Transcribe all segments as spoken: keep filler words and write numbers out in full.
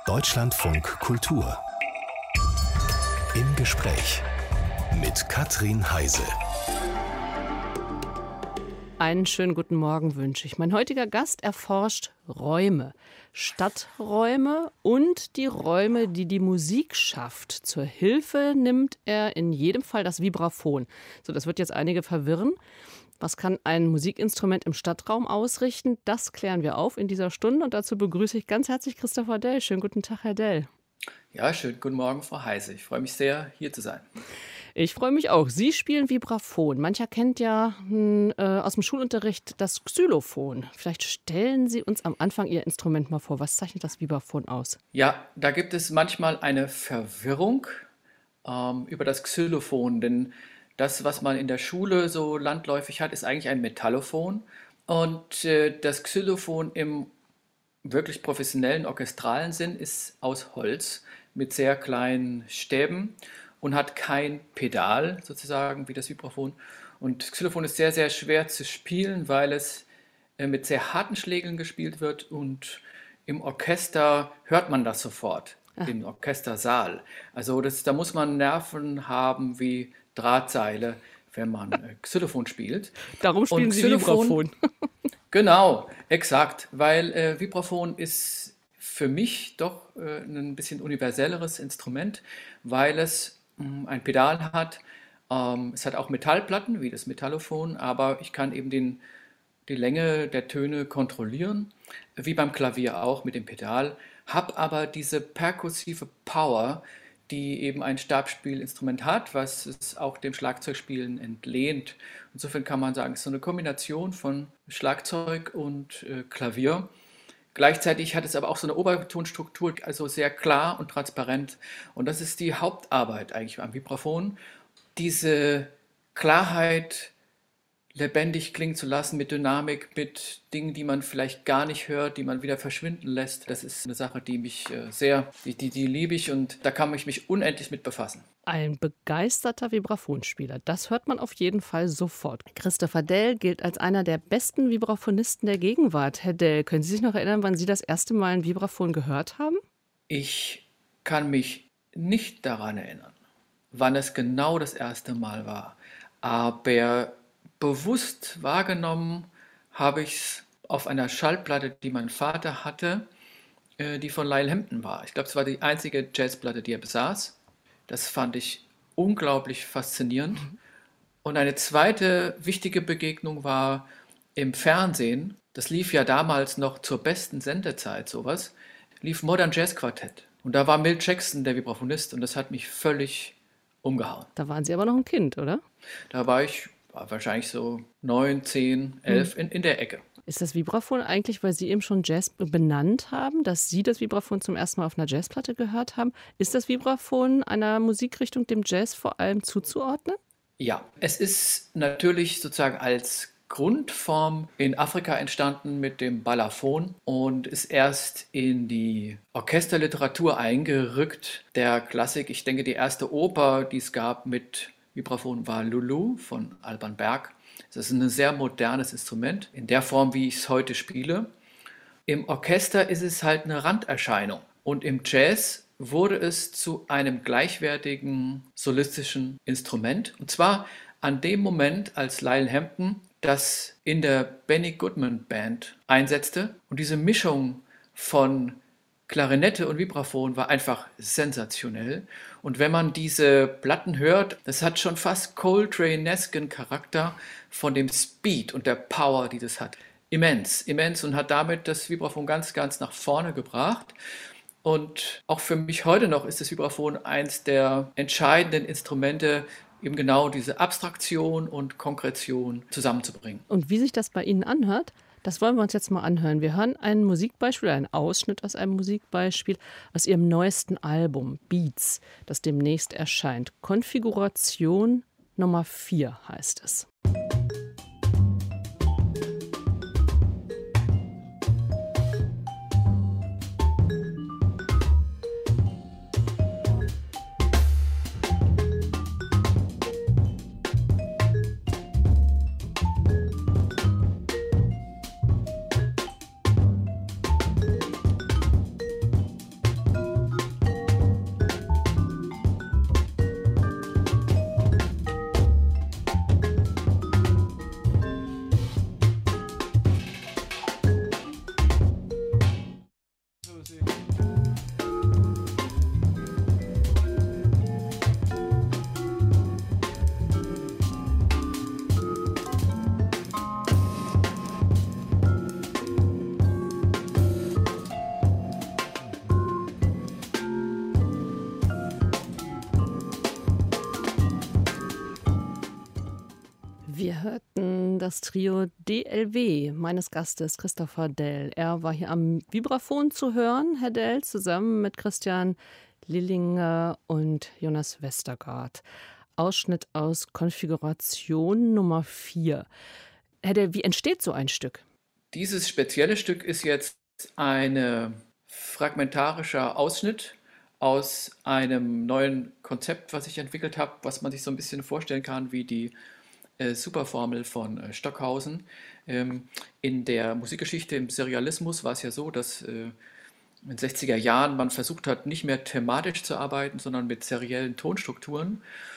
Deutschlandfunk Kultur. Im Gespräch mit Katrin Heise. Einen schönen guten Morgen wünsche ich. Mein heutiger Gast erforscht Räume, Stadträume und die Räume, die die Musik schafft. Zur Hilfe nimmt er in jedem Fall das Vibraphon. So, das wird jetzt einige verwirren. Was kann ein Musikinstrument im Stadtraum ausrichten? Das klären wir auf in dieser Stunde und dazu begrüße ich ganz herzlich Christopher Dell. Schönen guten Tag, Herr Dell. Ja, schönen guten Morgen, Frau Heise. Ich freue mich sehr, hier zu sein. Ich freue mich auch. Sie spielen Vibraphon. Mancher kennt ja hm, äh, aus dem Schulunterricht das Xylophon. Vielleicht stellen Sie uns am Anfang Ihr Instrument mal vor. Was zeichnet das Vibraphon aus? Ja, da gibt es manchmal eine Verwirrung ähm, über das Xylophon, denn das, was man in der Schule so landläufig hat, ist eigentlich ein Metallophon. Und äh, das Xylophon im wirklich professionellen, orchestralen Sinn ist aus Holz mit sehr kleinen Stäben und hat kein Pedal sozusagen wie das Vibraphon. Und Xylophon ist sehr, sehr schwer zu spielen, weil es äh, mit sehr harten Schlägeln gespielt wird und im Orchester hört man das sofort, ah. im Orchestersaal. Also das, da muss man Nerven haben wie Drahtseile, wenn man äh, Xylophon spielt. Darum spielen und Sie Xylophon, Vibraphon. Genau, exakt, weil äh, Vibraphon ist für mich doch äh, ein bisschen universelleres Instrument, weil es mh, ein Pedal hat. Ähm, es hat auch Metallplatten wie das Metallophon, aber ich kann eben den, die Länge der Töne kontrollieren, wie beim Klavier auch mit dem Pedal, habe aber diese perkussive Power, die eben ein Stabspielinstrument hat, was es auch dem Schlagzeugspielen entlehnt. Insofern kann man sagen, es ist so eine Kombination von Schlagzeug und äh, Klavier. Gleichzeitig hat es aber auch so eine Obertonstruktur, also sehr klar und transparent. Und das ist die Hauptarbeit eigentlich am Vibraphon, diese Klarheit lebendig klingen zu lassen mit Dynamik, mit Dingen, die man vielleicht gar nicht hört, die man wieder verschwinden lässt. Das ist eine Sache, die mich äh, sehr, die, die, die liebe ich und da kann ich mich unendlich mit befassen. Ein begeisterter Vibraphonspieler, das hört man auf jeden Fall sofort. Christopher Dell gilt als einer der besten Vibraphonisten der Gegenwart. Herr Dell, können Sie sich noch erinnern, wann Sie das erste Mal ein Vibraphon gehört haben? Ich kann mich nicht daran erinnern, wann es genau das erste Mal war, aber bewusst wahrgenommen habe ich es auf einer Schallplatte, die mein Vater hatte, äh, die von Lyle Hampton war. Ich glaube, es war die einzige Jazzplatte, die er besaß. Das fand ich unglaublich faszinierend. Und eine zweite wichtige Begegnung war im Fernsehen. Das lief ja damals noch zur besten Sendezeit, sowas. Lief Modern Jazz Quartett. Und da war Milt Jackson der Vibraphonist und das hat mich völlig umgehauen. Da waren Sie aber noch ein Kind, oder? Da war ich war wahrscheinlich so neun, zehn, elf, in, in der Ecke. Ist das Vibraphon eigentlich, weil Sie eben schon Jazz benannt haben, dass Sie das Vibraphon zum ersten Mal auf einer Jazzplatte gehört haben? Ist das Vibraphon einer Musikrichtung dem Jazz vor allem zuzuordnen? Ja, es ist natürlich sozusagen als Grundform in Afrika entstanden mit dem Balafon und ist erst in die Orchesterliteratur eingerückt, der Klassik. Ich denke, die erste Oper, die es gab mit Vibraphon war Lulu von Alban Berg. Das ist ein sehr modernes Instrument, in der Form, wie ich es heute spiele. Im Orchester ist es halt eine Randerscheinung. Und im Jazz wurde es zu einem gleichwertigen solistischen Instrument. Und zwar an dem Moment, als Lyle Hampton das in der Benny Goodman Band einsetzte. Und diese Mischung von Klarinette und Vibraphon war einfach sensationell. Und wenn man diese Platten hört, das hat schon fast Coltrane-esken Charakter von dem Speed und der Power, die das hat. Immens, immens und hat damit das Vibraphon ganz, ganz nach vorne gebracht. Und auch für mich heute noch ist das Vibraphon eins der entscheidenden Instrumente, eben genau diese Abstraktion und Konkretion zusammenzubringen. Und wie sich das bei Ihnen anhört, das wollen wir uns jetzt mal anhören. Wir hören ein Musikbeispiel, einen Ausschnitt aus einem Musikbeispiel aus Ihrem neuesten Album Beats, das demnächst erscheint. Konfiguration Nummer vier heißt es. das Trio D L W meines Gastes Christopher Dell. Er war hier am Vibraphon zu hören, Herr Dell, zusammen mit Christian Lillinger und Jonas Westergaard. Ausschnitt aus Konfiguration Nummer vier. Herr Dell, wie entsteht so ein Stück? Dieses spezielle Stück ist jetzt ein fragmentarischer Ausschnitt aus einem neuen Konzept, was ich entwickelt habe, was man sich so ein bisschen vorstellen kann wie die äh, Superformel von äh, Stockhausen. Ähm, in der Musikgeschichte, im Serialismus war es ja so, dass äh, in den sechziger Jahren man versucht hat, nicht mehr thematisch zu arbeiten, sondern mit seriellen Tonstrukturen.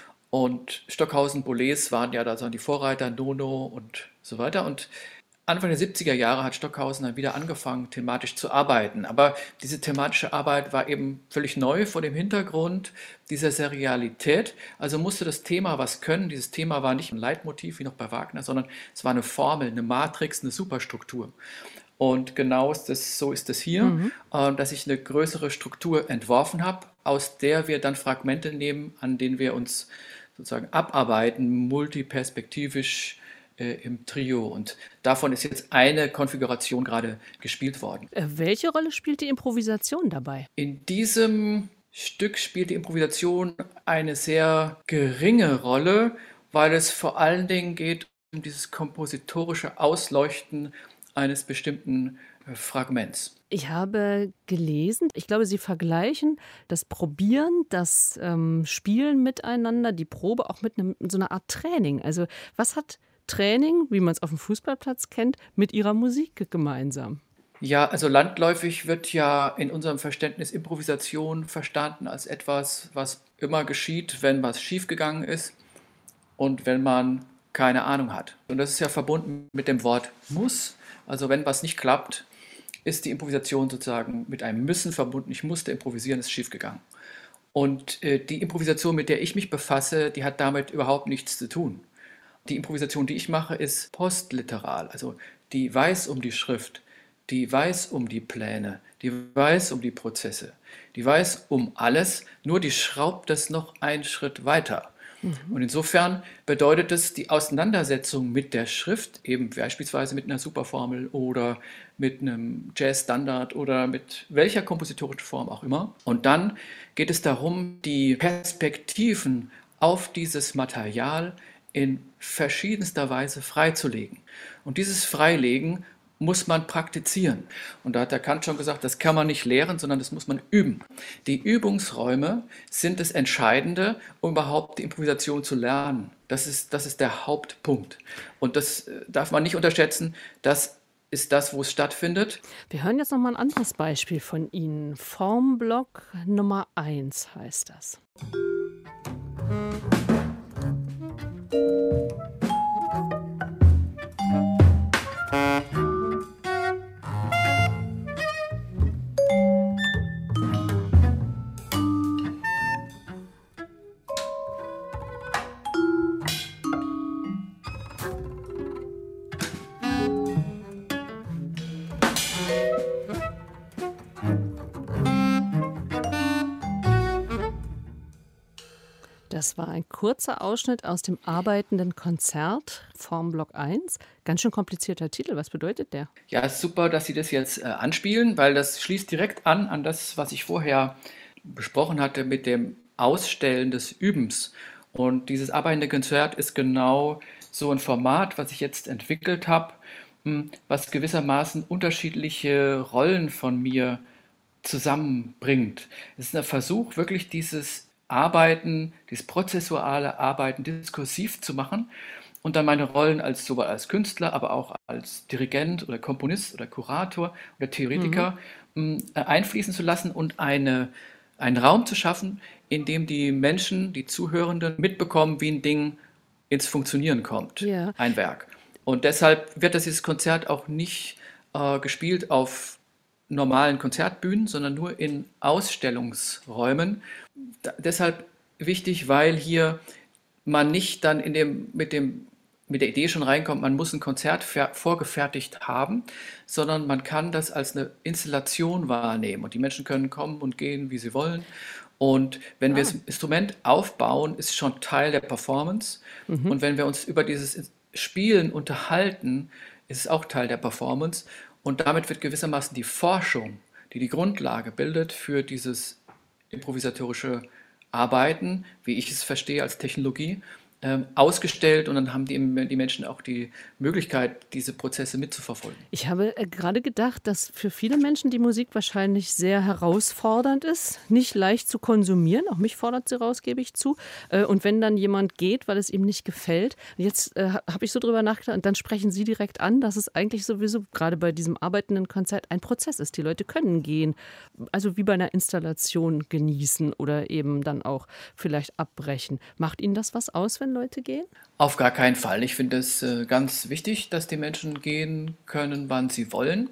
Und Stockhausen, Boulez waren ja da so die Vorreiter, Nono und so weiter. Und Anfang der siebziger Jahre hat Stockhausen dann wieder angefangen, thematisch zu arbeiten. Aber diese thematische Arbeit war eben völlig neu vor dem Hintergrund dieser Serialität. Also musste das Thema was können. Dieses Thema war nicht ein Leitmotiv wie noch bei Wagner, sondern es war eine Formel, eine Matrix, eine Superstruktur. Und genau ist das, so ist es hier, mhm. äh, dass ich eine größere Struktur entworfen habe, aus der wir dann Fragmente nehmen, an denen wir uns sozusagen abarbeiten, multiperspektivisch im Trio. Und davon ist jetzt eine Konfiguration gerade gespielt worden. Welche Rolle spielt die Improvisation dabei? In diesem Stück spielt die Improvisation eine sehr geringe Rolle, weil es vor allen Dingen geht um dieses kompositorische Ausleuchten eines bestimmten Fragments. Ich habe gelesen, ich glaube, Sie vergleichen das Probieren, das ähm, Spielen miteinander, die Probe auch mit einem, so einer Art Training. Also was hat Training, wie man es auf dem Fußballplatz kennt, mit Ihrer Musik gemeinsam? Ja, also landläufig wird ja in unserem Verständnis Improvisation verstanden als etwas, was immer geschieht, wenn was schiefgegangen ist und wenn man keine Ahnung hat. Und das ist ja verbunden mit dem Wort muss. Also wenn was nicht klappt, ist die Improvisation sozusagen mit einem Müssen verbunden. Ich musste improvisieren, ist schiefgegangen. Und äh, die Improvisation, mit der ich mich befasse, die hat damit überhaupt nichts zu tun. Die Improvisation, die ich mache, ist postliteral, also die weiß um die Schrift, die weiß um die Pläne, die weiß um die Prozesse, die weiß um alles, nur die schraubt das noch einen Schritt weiter. Mhm. Und insofern bedeutet es die Auseinandersetzung mit der Schrift, eben beispielsweise mit einer Superformel oder mit einem Jazzstandard oder mit welcher kompositorischen Form auch immer. Und dann geht es darum, die Perspektiven auf dieses Material in verschiedenster Weise freizulegen. Und dieses Freilegen muss man praktizieren. Und da hat der Kant schon gesagt, das kann man nicht lehren, sondern das muss man üben. Die Übungsräume sind das Entscheidende, um überhaupt die Improvisation zu lernen. Das ist, das ist der Hauptpunkt. Und das darf man nicht unterschätzen. Das ist das, wo es stattfindet. Wir hören jetzt noch mal ein anderes Beispiel von Ihnen. Formblock Nummer eins heißt das. Das war ein kurzer Ausschnitt aus dem arbeitenden Konzert, Formblock eins. Ganz schön komplizierter Titel. Was bedeutet der? Ja, es ist super, dass Sie das jetzt äh, anspielen, weil das schließt direkt an an das, was ich vorher besprochen hatte mit dem Ausstellen des Übens. Und dieses arbeitende Konzert ist genau so ein Format, was ich jetzt entwickelt habe, was gewissermaßen unterschiedliche Rollen von mir zusammenbringt. Es ist ein Versuch, wirklich dieses Arbeiten, dieses prozessuale Arbeiten diskursiv zu machen und dann meine Rollen als sowohl als Künstler, aber auch als Dirigent oder Komponist oder Kurator oder Theoretiker mhm. einfließen zu lassen und eine, einen Raum zu schaffen, in dem die Menschen, die Zuhörenden mitbekommen, wie ein Ding ins Funktionieren kommt, ja. Ein Werk. Und deshalb wird das dieses Konzert auch nicht äh, gespielt auf normalen Konzertbühnen, sondern nur in Ausstellungsräumen. Da, deshalb wichtig, weil hier man nicht dann in dem, mit, dem, mit der Idee schon reinkommt, man muss ein Konzert fer- vorgefertigt haben, sondern man kann das als eine Installation wahrnehmen und die Menschen können kommen und gehen, wie sie wollen. Und wenn ah. wir das Instrument aufbauen, ist schon Teil der Performance. Mhm. Und wenn wir uns über dieses Spielen, Unterhalten ist auch Teil der Performance und damit wird gewissermaßen die Forschung, die die Grundlage bildet für dieses improvisatorische Arbeiten, wie ich es verstehe als Technologie, ähm, ausgestellt und dann haben die, die Menschen auch die Möglichkeit, diese Prozesse mitzuverfolgen. Ich habe äh, gerade gedacht, dass für viele Menschen die Musik wahrscheinlich sehr herausfordernd ist, nicht leicht zu konsumieren. Auch mich fordert sie raus, gebe ich zu. Äh, Und wenn dann jemand geht, weil es ihm nicht gefällt, jetzt äh, ha- habe ich so drüber nachgedacht und dann sprechen Sie direkt an, dass es eigentlich sowieso gerade bei diesem arbeitenden Konzert ein Prozess ist. Die Leute können gehen, also wie bei einer Installation genießen oder eben dann auch vielleicht abbrechen. Macht Ihnen das was aus, wenn Leute gehen? Auf gar keinen Fall. Ich finde es äh, ganz wichtig, dass die Menschen gehen können, wann sie wollen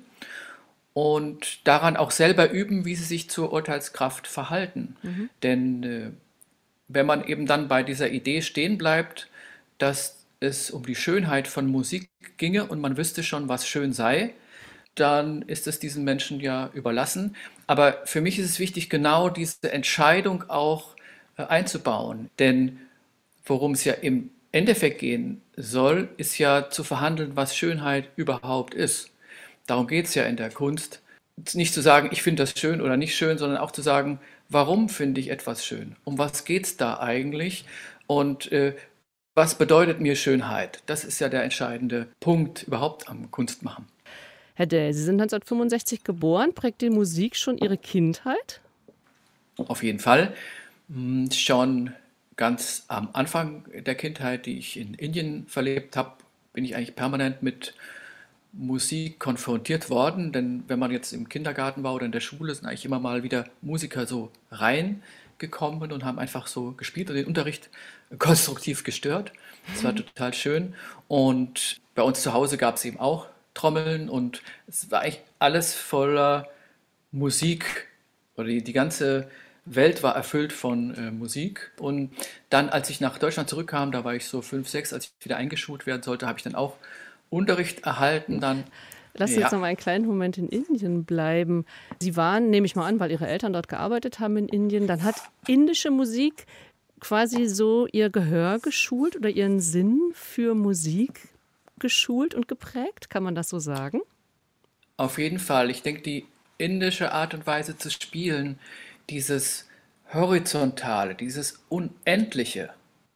und daran auch selber üben, wie sie sich zur Urteilskraft verhalten. Denn äh, wenn man eben dann bei dieser Idee stehen bleibt, dass es um die Schönheit von Musik ginge und man wüsste schon, was schön sei, dann ist es diesen Menschen ja überlassen. Aber für mich ist es wichtig, genau diese Entscheidung auch äh, einzubauen. Denn worum es ja im Endeffekt gehen soll, ist ja zu verhandeln, was Schönheit überhaupt ist. Darum geht es ja in der Kunst. Nicht zu sagen, ich finde das schön oder nicht schön, sondern auch zu sagen, warum finde ich etwas schön? Um was geht es da eigentlich? Und äh, was bedeutet mir Schönheit? Das ist ja der entscheidende Punkt überhaupt am Kunstmachen. Herr Dell, Sie sind neunzehnhundertfünfundsechzig geboren. Prägt die Musik schon Ihre Kindheit? Auf jeden Fall. Hm, Schon ganz am Anfang der Kindheit, die ich in Indien verlebt habe, bin ich eigentlich permanent mit Musik konfrontiert worden. Denn wenn man jetzt im Kindergarten war oder in der Schule, sind eigentlich immer mal wieder Musiker so reingekommen und haben einfach so gespielt und den Unterricht konstruktiv gestört. Das war total schön. Und bei uns zu Hause gab es eben auch Trommeln und es war eigentlich alles voller Musik oder die, die ganze Welt war erfüllt von äh, Musik. Und dann, als ich nach Deutschland zurückkam, da war ich so fünf, sechs, als ich wieder eingeschult werden sollte, habe ich dann auch Unterricht erhalten. Dann, Lass uns jetzt ja, noch mal einen kleinen Moment in Indien bleiben. Sie waren, nehme ich mal an, weil Ihre Eltern dort gearbeitet haben in Indien, dann hat indische Musik quasi so Ihr Gehör geschult oder Ihren Sinn für Musik geschult und geprägt? Kann man das so sagen? auf jeden Fall. Ich denke, die indische Art und Weise zu spielen, dieses Horizontale, dieses Unendliche,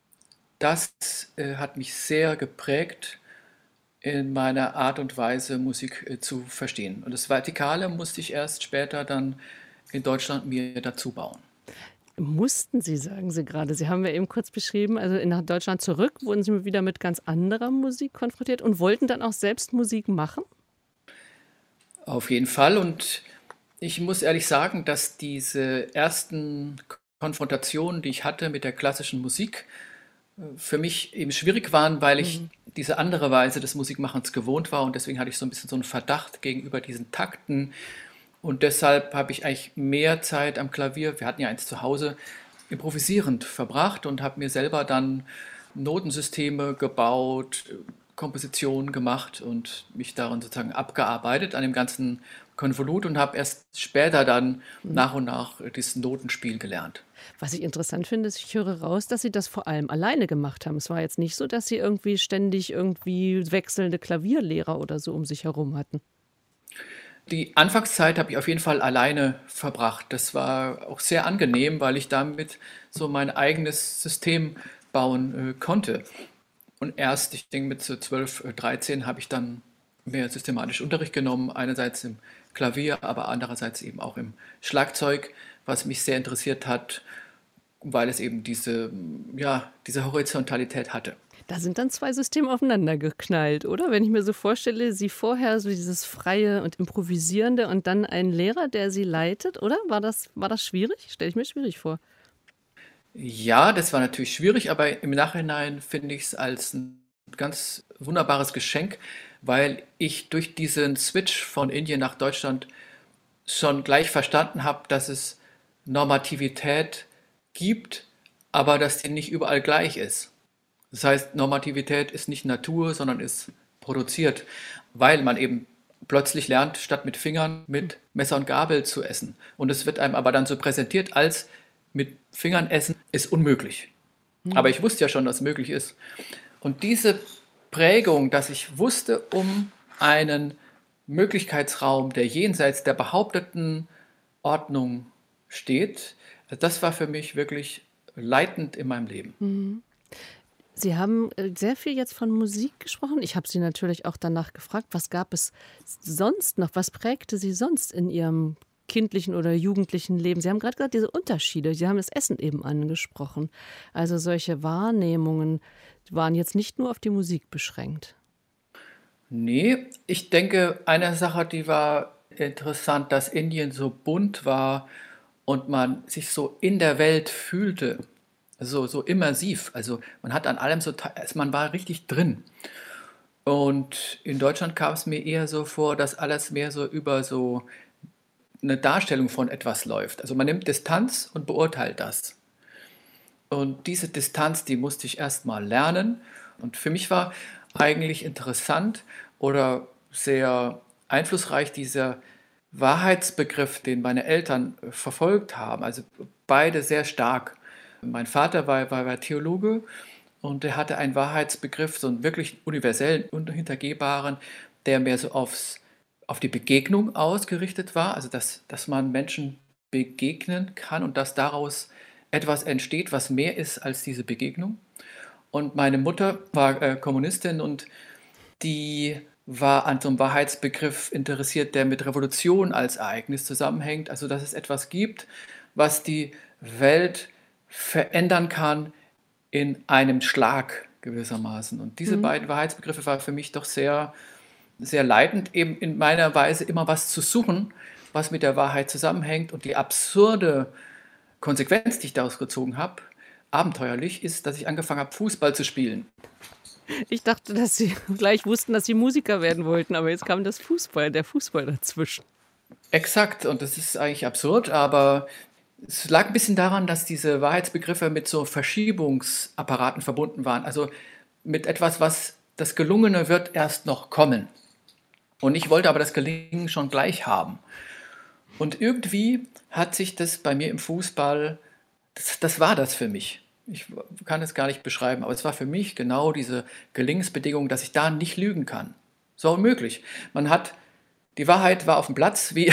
das äh, hat mich sehr geprägt in meiner Art und Weise, Musik äh, zu verstehen. Und das Vertikale musste ich erst später dann in Deutschland mir dazu bauen. Mussten Sie, sagen Sie gerade. Sie haben ja eben kurz beschrieben, also nach Deutschland zurück wurden Sie wieder mit ganz anderer Musik konfrontiert und wollten dann auch selbst Musik machen? Auf jeden Fall. Und ich muss ehrlich sagen, dass diese ersten Konfrontationen, die ich hatte mit der klassischen Musik, äh, für mich eben schwierig waren, weil ich diese andere Weise des Musikmachens gewohnt war. Und deswegen hatte ich so ein bisschen so einen Verdacht gegenüber diesen Takten. Und deshalb habe ich eigentlich mehr Zeit am Klavier, wir hatten ja eins zu Hause, improvisierend verbracht und habe mir selber dann Notensysteme gebaut, Kompositionen gemacht und mich daran sozusagen abgearbeitet an dem ganzen Konvolut und habe erst später dann nach und nach dieses Notenspiel gelernt. Was ich interessant finde, ist, ich höre raus, dass Sie das vor allem alleine gemacht haben. Es war jetzt nicht so, dass Sie irgendwie ständig irgendwie wechselnde Klavierlehrer oder so um sich herum hatten. Die Anfangszeit habe ich auf jeden Fall alleine verbracht. Das war auch sehr angenehm, weil ich damit so mein eigenes System bauen äh, konnte. Und erst, ich denke, mit so zwölf, äh, dreizehn habe ich dann mehr systematisch Unterricht genommen. Einerseits im Klavier, aber andererseits eben auch im Schlagzeug, was mich sehr interessiert hat, weil es eben diese, ja, diese Horizontalität hatte. Da sind dann zwei Systeme aufeinander geknallt, oder? Wenn ich mir so vorstelle, Sie vorher so dieses Freie und Improvisierende und dann ein Lehrer, der Sie leitet, oder? War das, war das schwierig? Stelle ich mir schwierig vor. Ja, das war natürlich schwierig, aber im Nachhinein finde ich es als ein ganz wunderbares Geschenk, weil ich durch diesen Switch von Indien nach Deutschland schon gleich verstanden habe, dass es Normativität gibt, aber dass die nicht überall gleich ist. Das heißt, Normativität ist nicht Natur, sondern ist produziert, weil man eben plötzlich lernt, statt mit Fingern mit Messer und Gabel zu essen. Und es wird einem aber dann so präsentiert, als mit Fingern essen ist unmöglich. Aber ich wusste ja schon, dass es möglich ist. Und diese Prägung, dass ich wusste um einen Möglichkeitsraum, der jenseits der behaupteten Ordnung steht, das war für mich wirklich leitend in meinem Leben. Mhm. Sie haben äh, sehr viel jetzt von Musik gesprochen. Ich habe Sie natürlich auch danach gefragt, was gab es sonst noch? Was prägte Sie sonst in Ihrem kindlichen oder jugendlichen Leben? Sie haben gerade gesagt, diese Unterschiede. Sie haben das Essen eben angesprochen. Also solche Wahrnehmungen waren jetzt nicht nur auf die Musik beschränkt. Nee, ich denke, eine Sache, die war interessant, dass Indien so bunt war und man sich so in der Welt fühlte, so, so immersiv. Also man hat an allem so, te- also man war richtig drin. Und in Deutschland kam es mir eher so vor, dass alles mehr so über so eine Darstellung von etwas läuft. Also man nimmt Distanz und beurteilt das. Und diese Distanz, die musste ich erst mal lernen. Und für mich war eigentlich interessant oder sehr einflussreich dieser Wahrheitsbegriff, den meine Eltern äh, verfolgt haben. Also beide sehr stark. Mein Vater war, war, war Theologe und er hatte einen Wahrheitsbegriff, so einen wirklich universellen, unhintergehbaren, der mehr so aufs, auf die Begegnung ausgerichtet war. Also dass, dass man Menschen begegnen kann und dass daraus etwas entsteht, was mehr ist als diese Begegnung. Und meine Mutter war äh, Kommunistin und die war an so einem Wahrheitsbegriff interessiert, der mit Revolution als Ereignis zusammenhängt. Also dass es etwas gibt, was die Welt verändern kann in einem Schlag gewissermaßen. Und diese Mhm. beiden Wahrheitsbegriffe waren für mich doch sehr, sehr leitend, eben in meiner Weise immer was zu suchen, was mit der Wahrheit zusammenhängt. Und die absurde Konsequenz, die ich daraus gezogen habe, abenteuerlich, ist, dass ich angefangen habe, Fußball zu spielen. Ich dachte, dass Sie gleich wussten, dass Sie Musiker werden wollten, aber jetzt kam das Fußball, der Fußball dazwischen. Exakt, und das ist eigentlich absurd, aber es lag ein bisschen daran, dass diese Wahrheitsbegriffe mit so Verschiebungsapparaten verbunden waren. Also mit etwas, was das Gelungene wird erst noch kommen. Und ich wollte aber das Gelingen schon gleich haben. Und irgendwie hat sich das bei mir im Fußball, das, das war das für mich. Ich kann es gar nicht beschreiben, aber es war für mich genau diese Gelingensbedingung, dass ich da nicht lügen kann. So unmöglich. Man hat, die Wahrheit war auf dem Platz, wie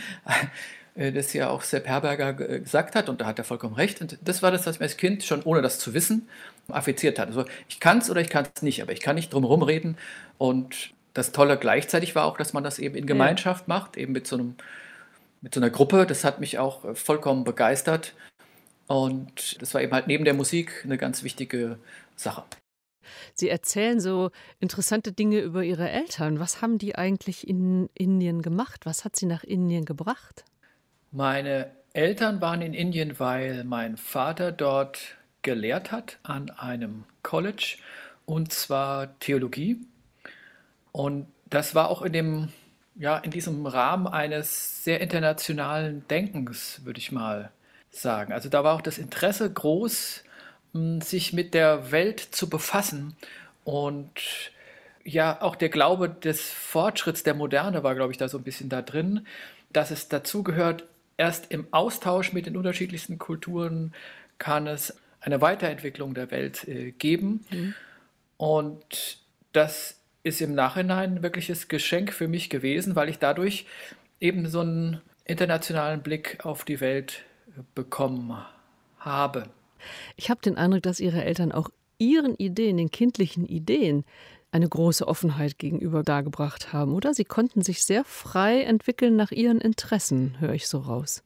äh, das ja auch Sepp Herberger ge- gesagt hat, und da hat er vollkommen recht. Und das war das, was mir als Kind schon ohne das zu wissen affiziert hat. Also ich kann es oder ich kann es nicht, aber ich kann nicht drum herum reden. Und das Tolle gleichzeitig war auch, dass man das eben in Ja. Gemeinschaft macht, eben mit so einem, mit so einer Gruppe. Das hat mich auch äh, vollkommen begeistert. Und das war eben halt neben der Musik eine ganz wichtige Sache. Sie erzählen so interessante Dinge über Ihre Eltern. Was haben die eigentlich in Indien gemacht? Was hat sie nach Indien gebracht? Meine Eltern waren in Indien, weil mein Vater dort gelehrt hat an einem College, und zwar Theologie. Und das war auch in dem, ja, in diesem Rahmen eines sehr internationalen Denkens, würde ich mal sagen. Also da war auch das Interesse groß, m, sich mit der Welt zu befassen. Und ja, auch der Glaube des Fortschritts, der Moderne war, glaube ich, da so ein bisschen da drin, dass es dazu gehört, erst im Austausch mit den unterschiedlichsten Kulturen kann es eine Weiterentwicklung der Welt äh, geben. Mhm. Und das ist im Nachhinein ein wirkliches Geschenk für mich gewesen, weil ich dadurch eben so einen internationalen Blick auf die Welt äh, bekommen habe. Ich habe den Eindruck, dass Ihre Eltern auch Ihren Ideen, den kindlichen Ideen, eine große Offenheit gegenüber dargebracht haben, oder? Sie konnten sich sehr frei entwickeln nach Ihren Interessen, höre ich so raus.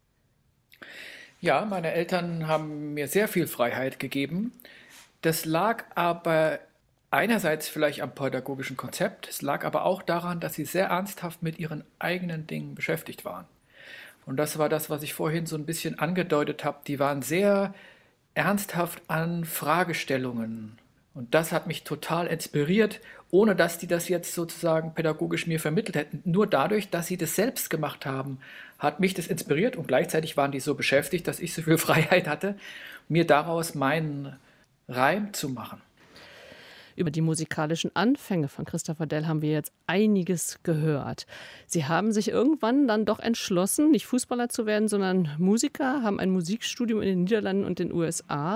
Ja, meine Eltern haben mir sehr viel Freiheit gegeben. Das lag aber einerseits vielleicht am pädagogischen Konzept, es lag aber auch daran, dass sie sehr ernsthaft mit ihren eigenen Dingen beschäftigt waren. Und das war das, was ich vorhin so ein bisschen angedeutet habe. Die waren sehr ernsthaft an Fragestellungen. Und das hat mich total inspiriert, ohne dass die das jetzt sozusagen pädagogisch mir vermittelt hätten. Nur dadurch, dass sie das selbst gemacht haben, hat mich das inspiriert, und gleichzeitig waren die so beschäftigt, dass ich so viel Freiheit hatte, mir daraus meinen Reim zu machen. Über die musikalischen Anfänge von Christopher Dell haben wir jetzt einiges gehört. Sie haben sich irgendwann dann doch entschlossen, nicht Fußballer zu werden, sondern Musiker, haben ein Musikstudium in den Niederlanden und den U S A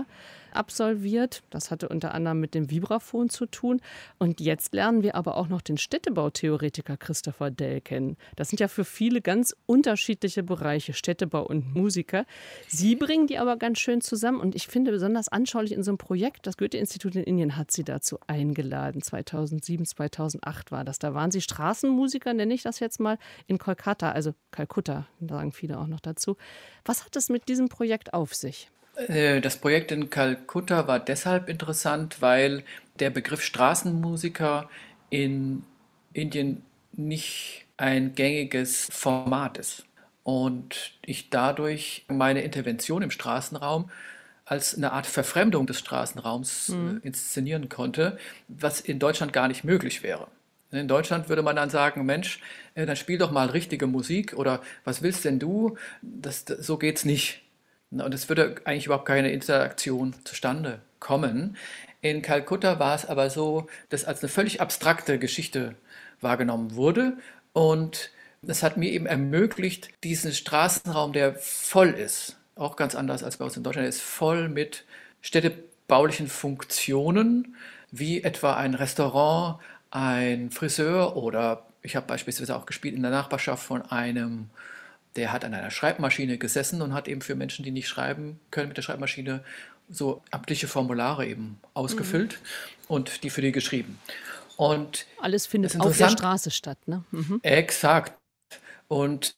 absolviert. Das hatte unter anderem mit dem Vibraphon zu tun. Und jetzt lernen wir aber auch noch den Städtebautheoretiker Christopher Dell kennen. Das sind ja für viele ganz unterschiedliche Bereiche, Städtebau und Musiker. Sie bringen die aber ganz schön zusammen. Und ich finde besonders anschaulich in so einem Projekt, das Goethe-Institut in Indien hat sie dazu eingeladen. zweitausendsieben, zweitausendacht war das. Da waren sie Straßenmusiker, nenne ich das jetzt mal, in Kolkata, also Kalkutta, sagen viele auch noch dazu. Was hat es mit diesem Projekt auf sich? Äh, Das Projekt in Kalkutta war deshalb interessant, weil der Begriff Straßenmusiker in Indien nicht ein gängiges Format ist. Und ich dadurch meine Intervention im Straßenraum als eine Art Verfremdung des Straßenraums Mhm. äh, inszenieren konnte, was in Deutschland gar nicht möglich wäre. In Deutschland würde man dann sagen, Mensch, äh, dann spiel doch mal richtige Musik oder was willst denn du? Das, das, so geht's nicht. Und es würde eigentlich überhaupt keine Interaktion zustande kommen. In Kalkutta war es aber so, dass als eine völlig abstrakte Geschichte wahrgenommen wurde und es hat mir eben ermöglicht, diesen Straßenraum, der voll ist, auch ganz anders als bei uns in Deutschland, der ist voll mit städtebaulichen Funktionen, wie etwa ein Restaurant, ein Friseur oder ich habe beispielsweise auch gespielt in der Nachbarschaft von einem, der hat an einer Schreibmaschine gesessen und hat eben für Menschen, die nicht schreiben können mit der Schreibmaschine, so amtliche Formulare eben ausgefüllt und die für die geschrieben. Und Alles das findet ist auf der interessant, Straße statt, ne? Mhm. exakt. Und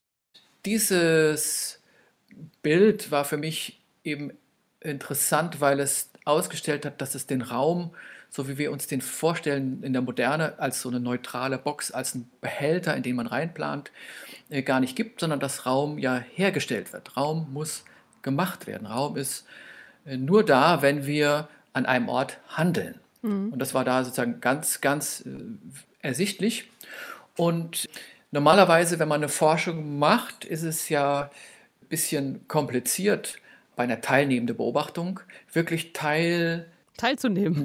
dieses Bild war für mich eben interessant, weil es ausgestellt hat, dass es den Raum, so wie wir uns den vorstellen in der Moderne, als so eine neutrale Box, als ein Behälter, in den man reinplant, äh, gar nicht gibt, sondern dass Raum ja hergestellt wird. Raum muss gemacht werden. Raum ist äh, nur da, wenn wir an einem Ort handeln. Mhm. Und das war da sozusagen ganz, ganz äh, ersichtlich. Und normalerweise, wenn man eine Forschung macht, ist es ja ein bisschen kompliziert, bei einer teilnehmenden Beobachtung wirklich teilnehmen. Teilzunehmen.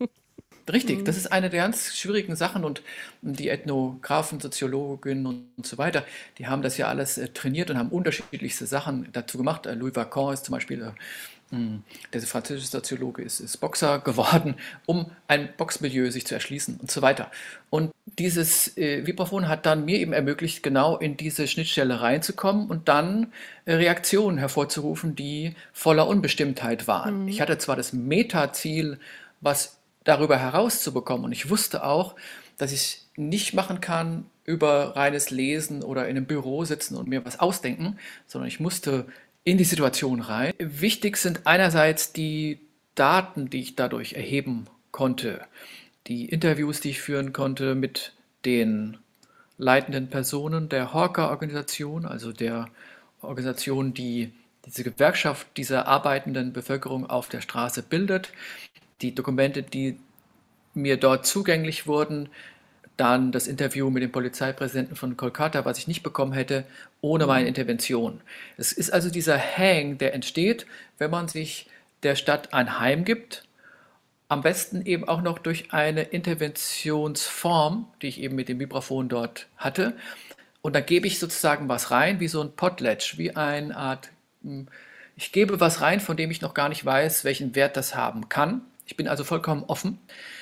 Richtig, das Mhm. ist eine der ganz schwierigen Sachen und die Ethnographen, Soziologinnen und so weiter, die haben das ja alles äh, trainiert und haben unterschiedlichste Sachen dazu gemacht. Äh, Louis Vacan ist zum Beispiel, äh, mh, der französische Soziologe, ist, ist Boxer geworden, um ein Boxmilieu sich zu erschließen und so weiter. Und dieses äh, Vibraphon hat dann mir eben ermöglicht, genau in diese Schnittstelle reinzukommen und dann äh, Reaktionen hervorzurufen, die voller Unbestimmtheit waren. Ich Mhm. hatte zwar das Metaziel, was darüber herauszubekommen. Und ich wusste auch, dass ich nicht machen kann über reines Lesen oder in einem Büro sitzen und mir was ausdenken, sondern ich musste in die Situation rein. Wichtig sind einerseits die Daten, die ich dadurch erheben konnte, die Interviews, die ich führen konnte mit den leitenden Personen der Hawker-Organisation, also der Organisation, die diese Gewerkschaft dieser arbeitenden Bevölkerung auf der Straße bildet, die Dokumente, die mir dort zugänglich wurden, dann das Interview mit dem Polizeipräsidenten von Kolkata, was ich nicht bekommen hätte, ohne meine Mhm. Intervention. Es ist also dieser Hang, der entsteht, wenn man sich der Stadt ein Heim gibt, am besten eben auch noch durch eine Interventionsform, die ich eben mit dem Vibraphon dort hatte. Und da gebe ich sozusagen was rein, wie so ein Potlatch, wie eine Art, hm, ich gebe was rein, von dem ich noch gar nicht weiß, welchen Wert das haben kann. Ich bin also vollkommen offen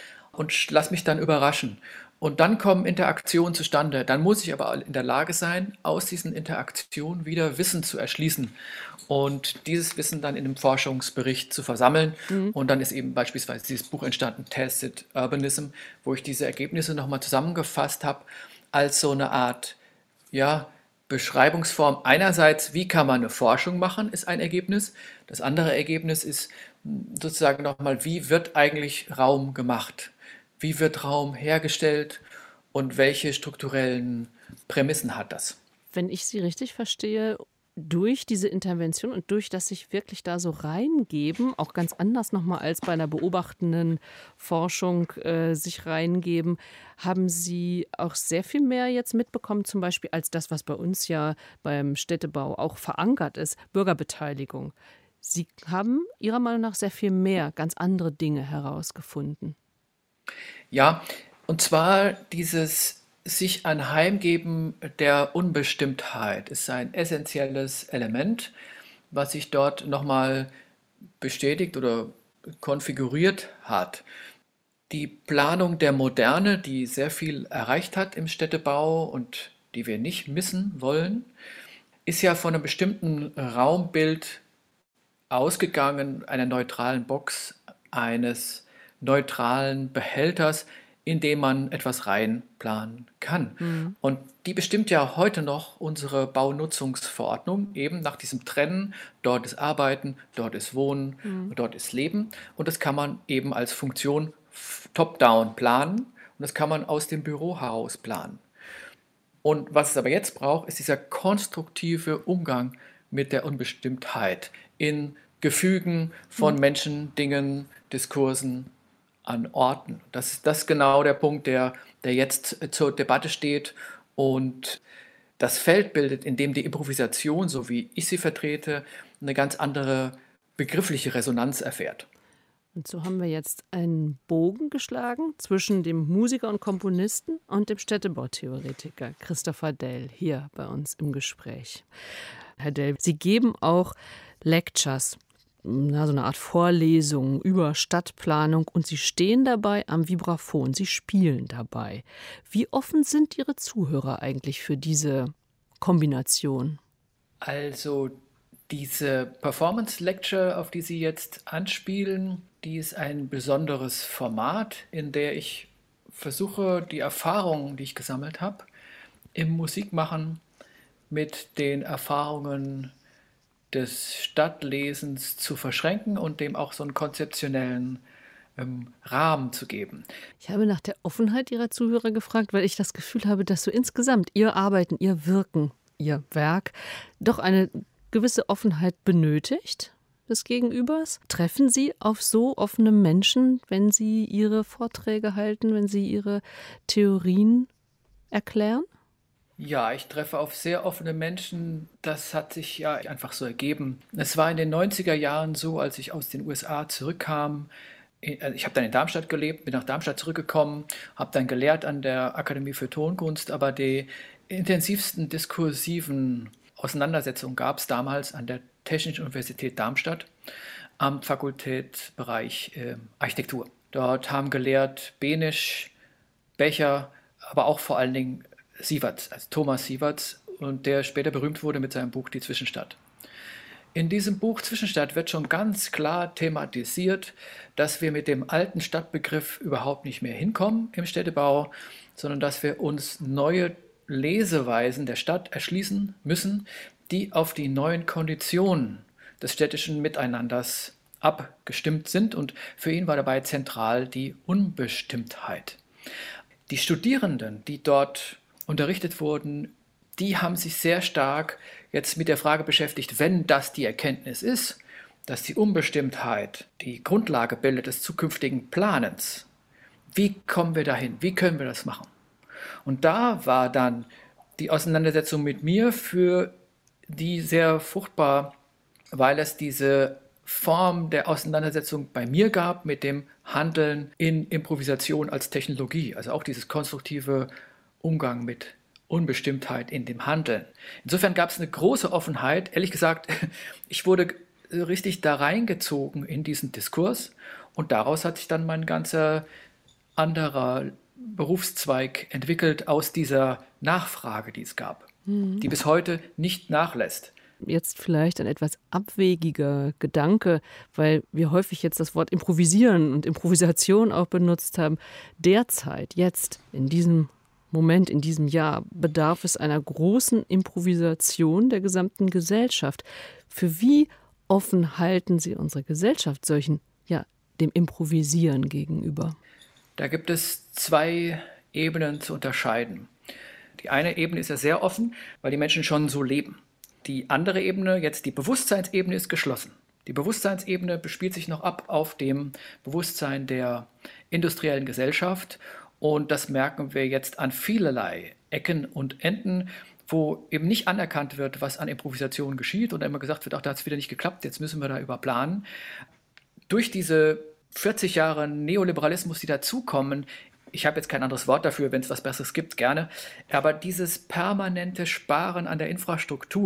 und lass mich dann überraschen. Und dann kommen Interaktionen zustande. Dann muss ich aber in der Lage sein, aus diesen Interaktionen wieder Wissen zu erschließen und dieses Wissen dann in einem Forschungsbericht zu versammeln. Mhm. Und dann ist eben beispielsweise dieses Buch entstanden, Tacit Urbanism, wo ich diese Ergebnisse nochmal zusammengefasst habe als so eine Art, ja, Beschreibungsform. Einerseits, wie kann man eine Forschung machen, ist ein Ergebnis. Das andere Ergebnis ist sozusagen nochmal, wie wird eigentlich Raum gemacht? Wie wird Raum hergestellt und welche strukturellen Prämissen hat das? Wenn ich Sie richtig verstehe, durch diese Intervention und durch das sich wirklich da so reingeben, auch ganz anders nochmal als bei einer beobachtenden Forschung äh, sich reingeben, haben Sie auch sehr viel mehr jetzt mitbekommen, zum Beispiel als das, was bei uns ja beim Städtebau auch verankert ist, Bürgerbeteiligung. Sie haben Ihrer Meinung nach sehr viel mehr, ganz andere Dinge herausgefunden. Ja, und zwar dieses sich anheimgeben der Unbestimmtheit ist ein essentielles Element, was sich dort nochmal bestätigt oder konfiguriert hat. Die Planung der Moderne, die sehr viel erreicht hat im Städtebau und die wir nicht missen wollen, ist ja von einem bestimmten Raumbild ausgegangen, einer neutralen Box, eines neutralen Behälters, in dem man etwas reinplanen kann. Mhm. Und die bestimmt ja heute noch unsere Baunutzungsverordnung, eben nach diesem Trennen, dort ist Arbeiten, dort ist Wohnen, mhm. dort ist Leben. Und das kann man eben als Funktion top-down planen und das kann man aus dem Büro heraus planen. Und was es aber jetzt braucht, ist dieser konstruktive Umgang mit der Unbestimmtheit in Gefügen von mhm. Menschen, Dingen, Diskursen, an Orten. Das ist das genau der Punkt, der, der jetzt zur Debatte steht und das Feld bildet, in dem die Improvisation, so wie ich sie vertrete, eine ganz andere begriffliche Resonanz erfährt. Und so haben wir jetzt einen Bogen geschlagen zwischen dem Musiker und Komponisten und dem Städtebautheoretiker Christopher Dell hier bei uns im Gespräch. Herr Dell, Sie geben auch Lectures, na, so eine Art Vorlesung über Stadtplanung und Sie stehen dabei am Vibraphon, Sie spielen dabei. Wie offen sind Ihre Zuhörer eigentlich für diese Kombination? Also diese Performance Lecture, auf die Sie jetzt anspielen, die ist ein besonderes Format, in der ich versuche, die Erfahrungen, die ich gesammelt habe, im Musikmachen mit den Erfahrungen des Stadtlesens zu verschränken und dem auch so einen konzeptionellen ähm, Rahmen zu geben. Ich habe nach der Offenheit Ihrer Zuhörer gefragt, weil ich das Gefühl habe, dass so insgesamt Ihr Arbeiten, Ihr Wirken, Ihr Werk doch eine gewisse Offenheit benötigt des Gegenübers. Treffen Sie auf so offene Menschen, wenn Sie Ihre Vorträge halten, wenn Sie Ihre Theorien erklären? Ja, ich treffe auf sehr offene Menschen. Das hat sich ja einfach so ergeben. Es war in den neunziger Jahren so, als ich aus den U S A zurückkam. Ich habe dann in Darmstadt gelebt, bin nach Darmstadt zurückgekommen, habe dann gelehrt an der Akademie für Tonkunst, aber die intensivsten diskursiven Auseinandersetzungen gab es damals an der Technischen Universität Darmstadt am Fakultätsbereich äh, Architektur. Dort haben gelehrt Behnisch, Becher, aber auch vor allen Dingen Sieverts, also Thomas Sieverts, und der später berühmt wurde mit seinem Buch Die Zwischenstadt. In diesem Buch Zwischenstadt wird schon ganz klar thematisiert, dass wir mit dem alten Stadtbegriff überhaupt nicht mehr hinkommen im Städtebau, sondern dass wir uns neue Leseweisen der Stadt erschließen müssen, die auf die neuen Konditionen des städtischen Miteinanders abgestimmt sind. Und für ihn war dabei zentral die Unbestimmtheit. Die Studierenden, die dort unterrichtet wurden, die haben sich sehr stark jetzt mit der Frage beschäftigt, wenn das die Erkenntnis ist, dass die Unbestimmtheit die Grundlage bildet des zukünftigen Planens, wie kommen wir dahin, wie können wir das machen? Und da war dann die Auseinandersetzung mit mir für die sehr fruchtbar, weil es diese Form der Auseinandersetzung bei mir gab mit dem Handeln in Improvisation als Technologie, also auch dieses konstruktive Umgang mit Unbestimmtheit in dem Handeln. Insofern gab es eine große Offenheit. Ehrlich gesagt, ich wurde richtig da reingezogen in diesen Diskurs und daraus hat sich dann mein ganzer anderer Berufszweig entwickelt aus dieser Nachfrage, die es gab, mhm. die bis heute nicht nachlässt. Jetzt vielleicht ein etwas abwegiger Gedanke, weil wir häufig jetzt das Wort improvisieren und Improvisation auch benutzt haben. Derzeit, jetzt, in diesem Moment, in diesem Jahr, bedarf es einer großen Improvisation der gesamten Gesellschaft. Für wie offen halten Sie unsere Gesellschaft solchen, ja, dem Improvisieren gegenüber? Da gibt es zwei Ebenen zu unterscheiden. Die eine Ebene ist ja sehr offen, weil die Menschen schon so leben. Die andere Ebene, jetzt die Bewusstseinsebene, ist geschlossen. Die Bewusstseinsebene bespielt sich noch ab auf dem Bewusstsein der industriellen Gesellschaft. Und das merken wir jetzt an vielerlei Ecken und Enden, wo eben nicht anerkannt wird, was an Improvisation geschieht und immer gesagt wird, ach, da hat es wieder nicht geklappt, jetzt müssen wir da überplanen. Durch diese vierzig Jahre Neoliberalismus, die dazukommen, ich habe jetzt kein anderes Wort dafür, wenn es was Besseres gibt, gerne, aber dieses permanente Sparen an der Infrastruktur,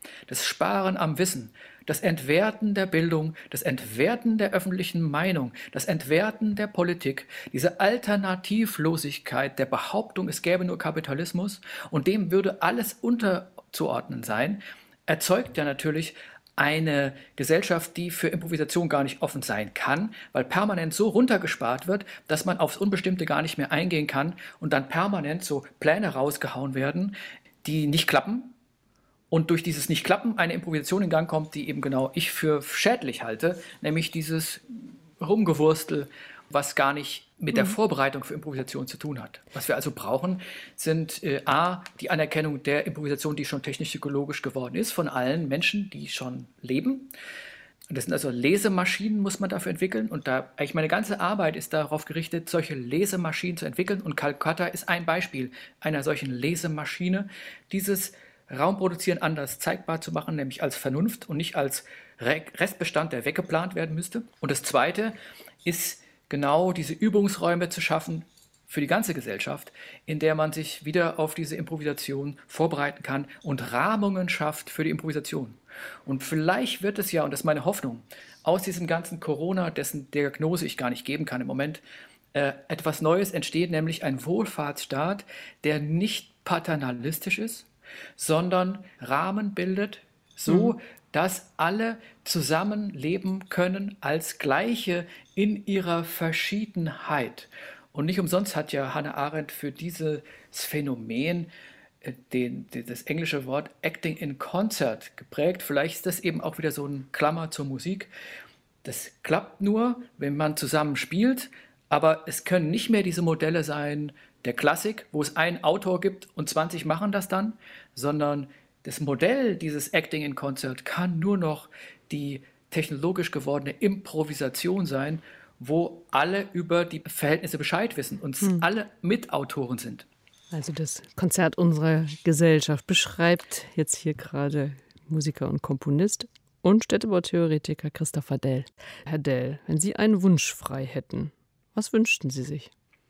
das Sparen am Wissen, das Entwerten der Bildung, das Entwerten der öffentlichen Meinung, das Entwerten der Politik, diese Alternativlosigkeit der Behauptung, es gäbe nur Kapitalismus und dem würde alles unterzuordnen sein, erzeugt ja natürlich eine Gesellschaft, die für Improvisation gar nicht offen sein kann, weil permanent so runtergespart wird, dass man aufs Unbestimmte gar nicht mehr eingehen kann und dann permanent so Pläne rausgehauen werden, die nicht klappen und durch dieses Nicht-Klappen eine Improvisation in Gang kommt, die eben genau ich für schädlich halte, nämlich dieses Rumgewurstel, was gar nicht mit der Vorbereitung für Improvisation zu tun hat. Was wir also brauchen, sind äh, a, die Anerkennung der Improvisation, die schon technisch-psychologisch geworden ist, von allen Menschen, die schon leben. Und das sind also Lesemaschinen, muss man dafür entwickeln. Und da eigentlich meine ganze Arbeit ist darauf gerichtet, solche Lesemaschinen zu entwickeln. Und Calcutta ist ein Beispiel einer solchen Lesemaschine, dieses Raumproduzieren anders zeigbar zu machen, nämlich als Vernunft und nicht als Restbestand, der weggeplant werden müsste. Und das Zweite ist genau diese Übungsräume zu schaffen für die ganze Gesellschaft, in der man sich wieder auf diese Improvisation vorbereiten kann und Rahmungen schafft für die Improvisation. Und vielleicht wird es ja, und das ist meine Hoffnung, aus diesem ganzen Corona, dessen Diagnose ich gar nicht geben kann im Moment, äh, etwas Neues entsteht, nämlich ein Wohlfahrtsstaat, der nicht paternalistisch ist, sondern Rahmen bildet, so mhm. dass alle zusammenleben können als Gleiche in ihrer Verschiedenheit. Und nicht umsonst hat ja Hannah Arendt für dieses Phänomen äh, den, den, das englische Wort Acting in Concert geprägt. Vielleicht ist das eben auch wieder so ein Klammer zur Musik. Das klappt nur, wenn man zusammen spielt, aber es können nicht mehr diese Modelle sein der Klassik, wo es einen Autor gibt und zwanzig machen das dann, sondern das Modell dieses Acting in Concert kann nur noch die technologisch gewordene Improvisation sein, wo alle über die Verhältnisse Bescheid wissen und hm. alle Mitautoren sind. Also das Konzert unserer Gesellschaft beschreibt jetzt hier gerade Musiker und Komponist und Städtebautheoretiker Christopher Dell. Herr Dell, wenn Sie einen Wunsch frei hätten, was wünschten Sie sich?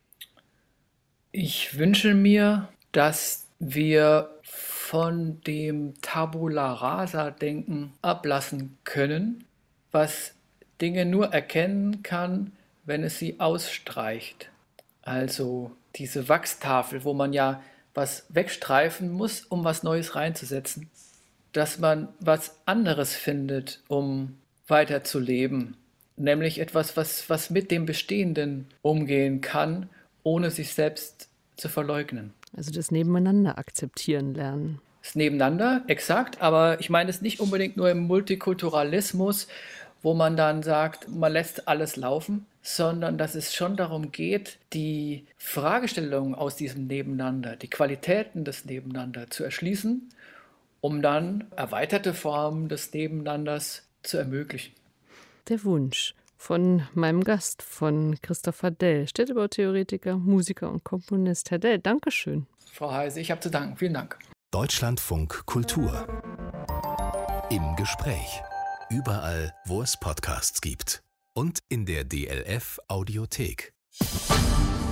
Ich wünsche mir, dass wir von dem Tabula Rasa-Denken ablassen können, was Dinge nur erkennen kann, wenn es sie ausstreicht. Also diese Wachstafel, wo man ja was wegstreifen muss, um was Neues reinzusetzen. Dass man was anderes findet, um weiterzuleben. Nämlich etwas, was, was mit dem Bestehenden umgehen kann, ohne sich selbst zu verleugnen. Also das Nebeneinander akzeptieren lernen. Das Nebeneinander, exakt, aber ich meine es nicht unbedingt nur im Multikulturalismus, wo man dann sagt, man lässt alles laufen, sondern dass es schon darum geht, die Fragestellungen aus diesem Nebeneinander, die Qualitäten des Nebeneinander zu erschließen, um dann erweiterte Formen des Nebeneinanders zu ermöglichen. Der Wunsch von meinem Gast, von Christopher Dell, Städtebautheoretiker, Musiker und Komponist. Herr Dell, Dankeschön. Frau Heise, ich habe zu danken. Vielen Dank. Deutschlandfunk Kultur. Im Gespräch. Überall, wo es Podcasts gibt. Und in der D L F Audiothek.